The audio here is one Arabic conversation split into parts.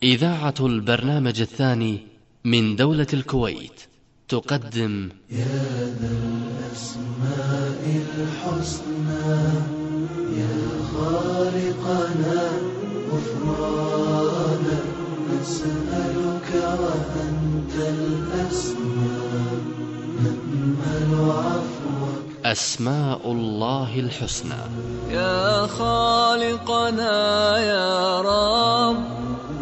إذاعة البرنامج الثاني من دولة الكويت تقدم يا ذا الأسماء الحسنى يا خالقنا غفرانا نسألك وأنت الأسماء نأمل عفوك. أسماء الله الحسنى. يا خالقنا يا رب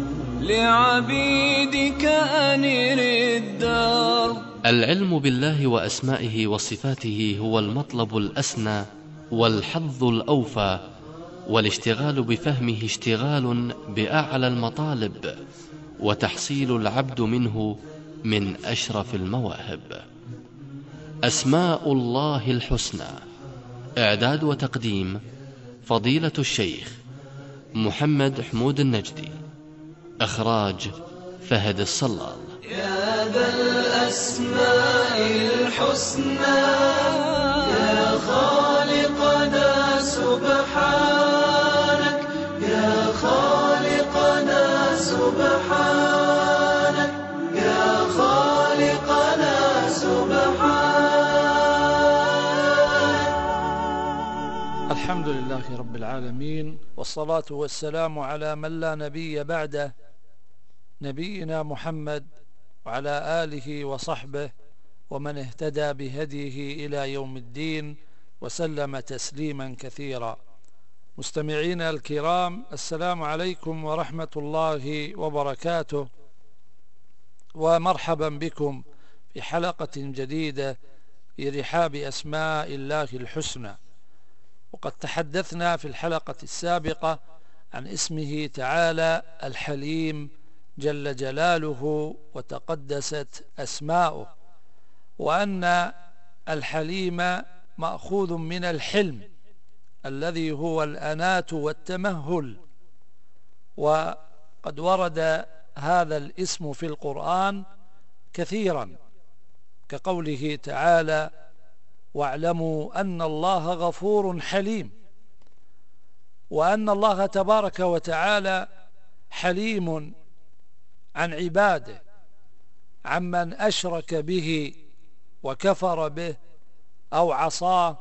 لعبيدك أنر الدرب. العلم بالله وأسمائه وصفاته هو المطلب الأسنى والحظ الأوفى، والاشتغال بفهمه اشتغال بأعلى المطالب، وتحصيل العبد منه من أشرف المواهب. أسماء الله الحسنى، إعداد وتقديم فضيلة الشيخ محمد حمود النجدي، إخراج فهد الصلال. يا ذا الأسماء الحسنى يا خالقنا سبحانك يا خالقنا سبحانك يا خالقنا سبحانك. الحمد لله رب العالمين، والصلاة والسلام على من لا نبي بعده، نبينا محمد وعلى آله وصحبه ومن اهتدى بهديه إلى يوم الدين وسلم تسليما كثيرا. مستمعينا الكرام، السلام عليكم ورحمة الله وبركاته، ومرحبا بكم في حلقة جديدة في رحاب أسماء الله الحسنى. وقد تحدثنا في الحلقة السابقة عن اسمه تعالى الحليم جل جلاله وتقدست أسماؤه، وأن الحليم مأخوذ من الحلم الذي هو الأناة والتمهل. وقد ورد هذا الاسم في القرآن كثيرا، كقوله تعالى: واعلموا أن الله غفور حليم، وأن الله تبارك وتعالى حليم عن عباده، عمن أشرك به وكفر به أو عصاه،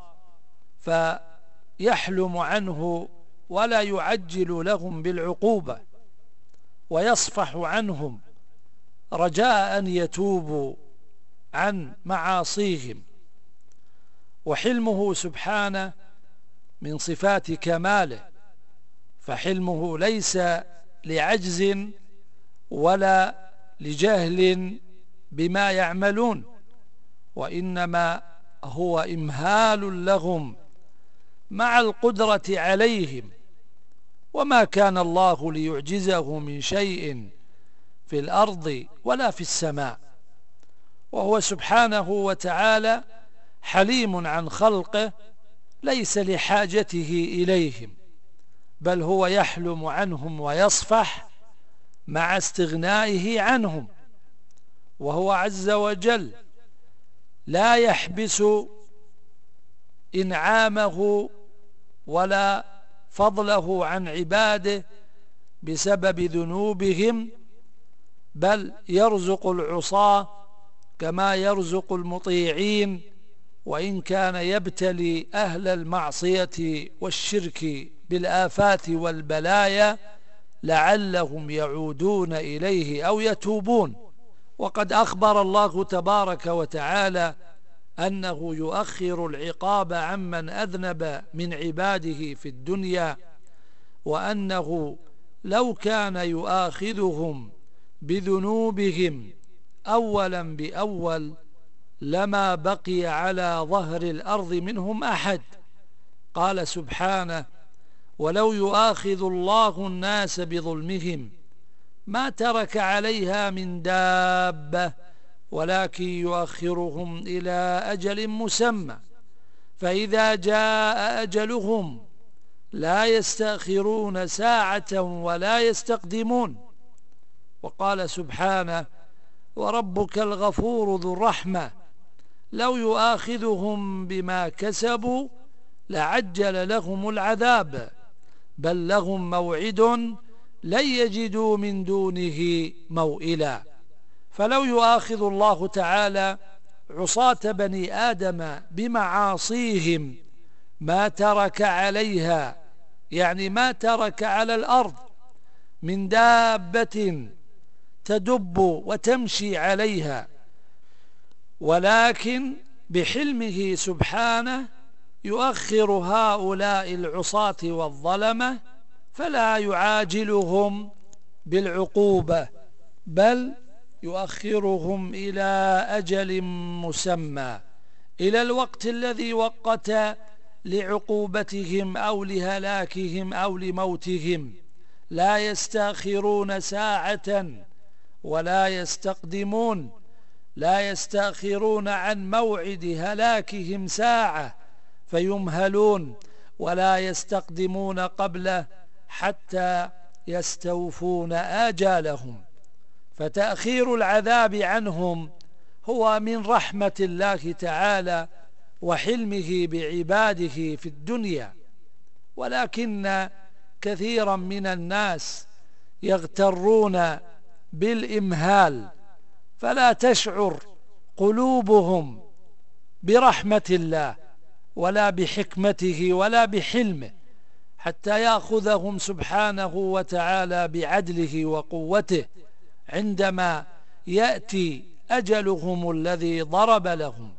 فيحلم عنه ولا يعجل لهم بالعقوبة، ويصفح عنهم رجاء أن يتوبوا عن معاصيهم. وحلمه سبحانه من صفات كماله، فحلمه ليس لعجز ولا لجهل بما يعملون، وإنما هو إمهال لهم مع القدرة عليهم، وما كان الله ليعجزه من شيء في الأرض ولا في السماء. وهو سبحانه وتعالى حليم عن خلقه، ليس لحاجته إليهم، بل هو يحلم عنهم ويصفح مع استغنائه عنهم. وهو عز وجل لا يحبس إنعامه ولا فضله عن عباده بسبب ذنوبهم، بل يرزق العصاة كما يرزق المطيعين، وإن كان يبتلي أهل المعصية والشرك بالآفات والبلايا لعلهم يعودون إليه أو يتوبون. وقد أخبر الله تبارك وتعالى أنه يؤخر العقاب عمن أذنب من عباده في الدنيا، وأنه لو كان يؤاخذهم بذنوبهم أولا بأول لما بقي على ظهر الأرض منهم أحد. قال سبحانه: ولو يؤاخذ الله الناس بظلمهم ما ترك عليها من دابة ولكن يؤخرهم إلى أجل مسمى، فإذا جاء أجلهم لا يستأخرون ساعة ولا يستقدمون. وقال سبحانه: وربك الغفور ذو الرحمة لو يؤاخذهم بما كسبوا لعجل لهم العذاب بل لهم موعد لن يجدوا من دونه موئلا. فلو يؤاخذ الله تعالى عصاة بني آدم بمعاصيهم ما ترك عليها، يعني ما ترك على الأرض من دابة تدب وتمشي عليها، ولكن بحلمه سبحانه يؤخر هؤلاء العصاة والظلمة فلا يعاجلهم بالعقوبة، بل يؤخرهم إلى أجل مسمى، إلى الوقت الذي وقت لعقوبتهم أو لهلاكهم أو لموتهم. لا يستأخرون ساعة ولا يستقدمون، لا يستأخرون عن موعد هلاكهم ساعة فيمهلون، ولا يستقدمون قبله حتى يستوفون آجالهم. فتأخير العذاب عنهم هو من رحمة الله تعالى وحلمه بعباده في الدنيا، ولكن كثيرا من الناس يغترون بالإمهال، فلا تشعر قلوبهم برحمة الله ولا بحكمته ولا بحلمه حتى يأخذهم سبحانه وتعالى بعدله وقوته عندما يأتي أجلهم الذي ضرب لهم.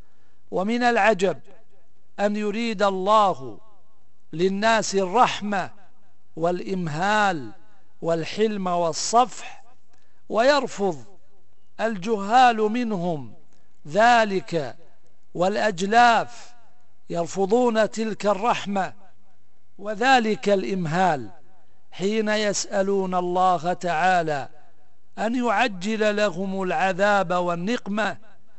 ومن العجب أن يريد الله للناس الرحمة والإمهال والحلم والصفح، ويرفض الجهال منهم ذلك، والأجلاف يرفضون تلك الرحمة وذلك الإمهال حين يسألون الله تعالى أن يعجل لهم العذاب والنقمة.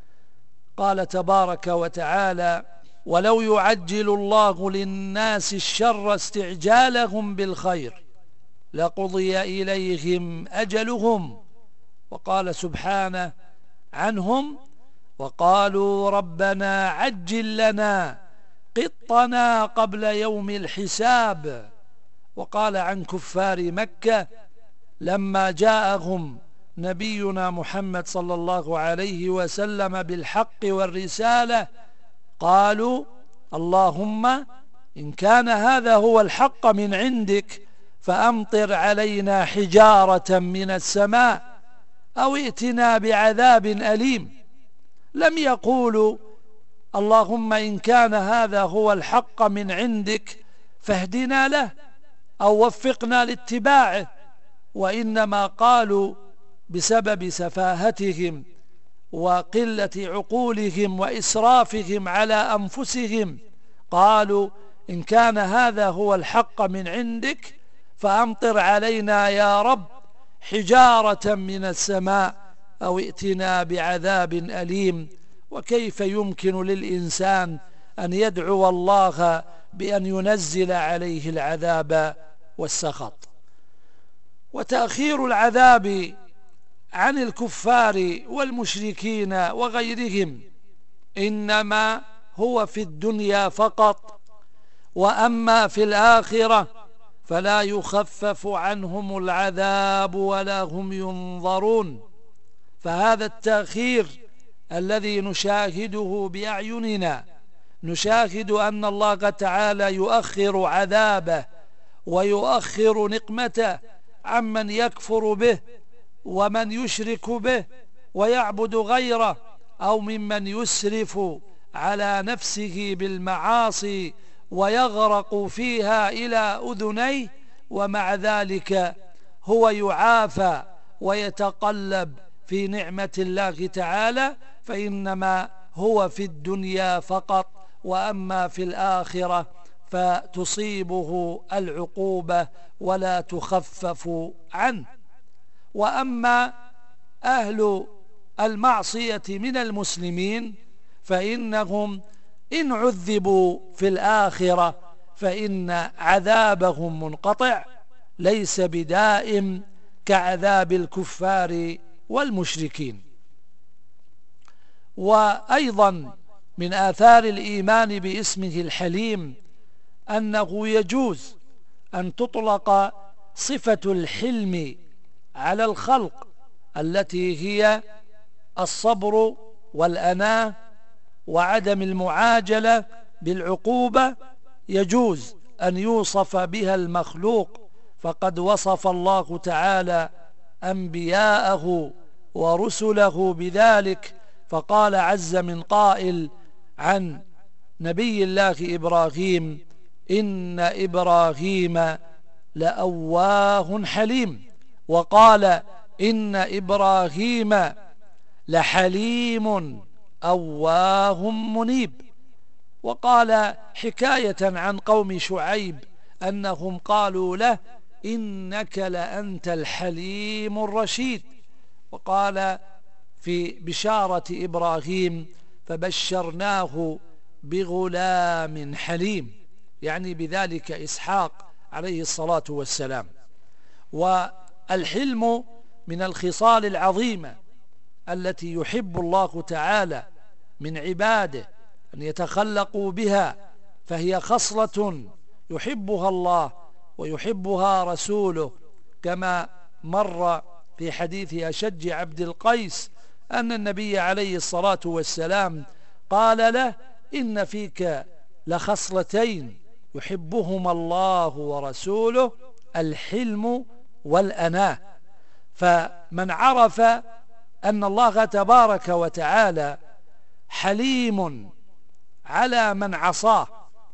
قال تبارك وتعالى: ولو يعجل الله للناس الشر استعجالهم بالخير لقضي إليهم أجلهم. وقال سبحانه عنهم: وقالوا ربنا عجل لنا قطنا قبل يوم الحساب. وقال عن كفار مكة لما جاءهم نبينا محمد صلى الله عليه وسلم بالحق والرسالة قالوا: اللهم إن كان هذا هو الحق من عندك فأمطر علينا حجارة من السماء أو ائتنا بعذاب أليم. لم يقولوا: اللهم إن كان هذا هو الحق من عندك فاهدنا له أو وفقنا لاتباعه، وإنما قالوا بسبب سفاهتهم وقلة عقولهم وإسرافهم على أنفسهم، قالوا: إن كان هذا هو الحق من عندك فأمطر علينا يا رب حجارة من السماء أو ائتنا بعذاب أليم. وكيف يمكن للإنسان أن يدعو الله بأن ينزل عليه العذاب والسخط؟ وتأخير العذاب عن الكفار والمشركين وغيرهم إنما هو في الدنيا فقط، وأما في الآخرة فلا يخفف عنهم العذاب ولا هم ينظرون. فهذا التأخير الذي نشاهده بأعيننا، نشاهد أن الله تعالى يؤخر عذابه ويؤخر نقمته عمن يكفر به ومن يشرك به ويعبد غيره، أو ممن يسرف على نفسه بالمعاصي ويغرق فيها إلى أذنيه، ومع ذلك هو يعافى ويتقلب في نعمة الله تعالى، فإنما هو في الدنيا فقط، وأما في الآخرة فتصيبه العقوبة ولا تخفف عنه. وأما أهل المعصية من المسلمين فإنهم إن عذبوا في الآخرة فإن عذابهم منقطع ليس بدائم كعذاب الكفار والمشركين. وأيضا من آثار الإيمان باسمه الحليم أنه يجوز أن تطلق صفة الحلم على الخلق التي هي الصبر والأناة وعدم المعاجلة بالعقوبة يجوز أن يوصف بها المخلوق، فقد وصف الله تعالى أنبياءه ورسله بذلك، فقال عز من قائل عن نبي الله إبراهيم: إن إبراهيم لأواه حليم، وقال: إن إبراهيم لحليم أواه منيب. وقال حكاية عن قوم شعيب أنهم قالوا له: إنك لأنت الحليم الرشيد. وقال في بشارة إبراهيم: فبشرناه بغلام حليم، يعني بذلك إسحاق عليه الصلاة والسلام. والحلم من الخصال العظيمة التي يحب الله تعالى من عباده أن يتخلقوا بها، فهي خصلة يحبها الله ويحبها رسوله، كما مر في حديث أشج عبد القيس أن النبي عليه الصلاة والسلام قال له: إن فيك لخصلتين يحبهما الله ورسوله، الحلم والأناة. فمن عرف أن الله تبارك وتعالى حليم على من عصاه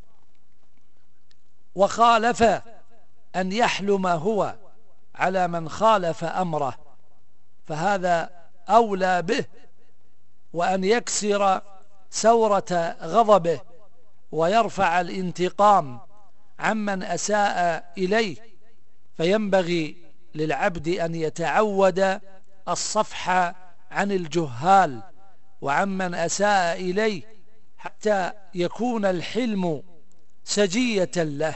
وخالف أن يحلم هو على من خالف أمره، فهذا أولى به، وأن يكسر سورة غضبه ويرفع الانتقام عمن أساء إليه. فينبغي للعبد أن يتعود الصفح عن الجهال وعمن أساء إليه حتى يكون الحلم سجية له.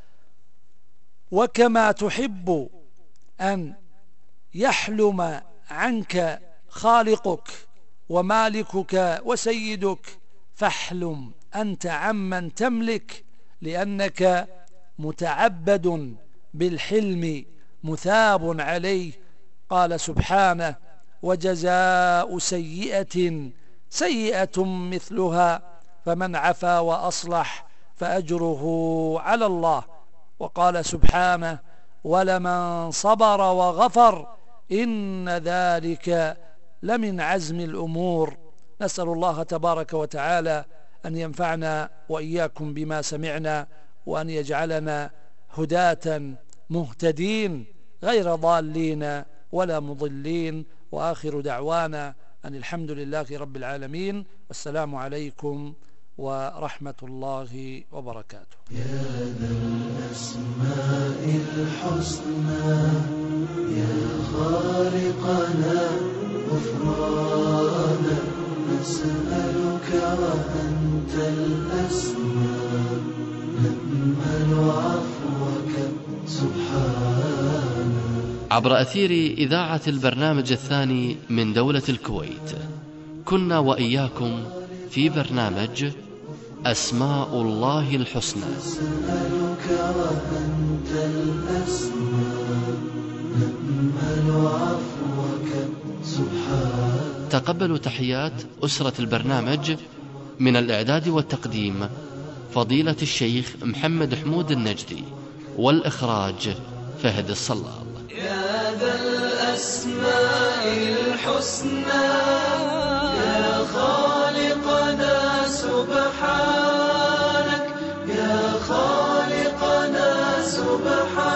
وكما تحب أن يحلم عنك خالقك ومالكك وسيدك، فاحلم أنت عمن تملك، لأنك متعبد بالحلم مثاب عليه. قال سبحانه: وجزاء سيئة سيئة مثلها فمن عفا وأصلح فأجره على الله. وقال سبحانه: ولمن صبر وغفر إن ذلك لمن عزم الأمور. نسأل الله تبارك وتعالى أن ينفعنا وإياكم بما سمعنا، وأن يجعلنا هداة مهتدين غير ضالين ولا مضلين. وآخر دعوانا أن الحمد لله رب العالمين، والسلام عليكم ورحمة الله وبركاته. يا ذا الأسماء الحسنى يا خالقنا غفرانا، نسألك وأنت الأسمى، نأمل عفوك سبحانه. عبر أثير إذاعة البرنامج الثاني من دولة الكويت، كنا وإياكم في برنامج أسماء الله الحسنى. نسألك وأنت الأسمى، نأمل عفوك سبحانه. تقبلوا تحيات أسرة البرنامج. من الإعداد والتقديم فضيلة الشيخ محمد حمود النجدي، والإخراج فهد الصلاب. يا ذا الأسماء الحسنى يا خالقنا سبحانك، يا خالقنا سبحانك.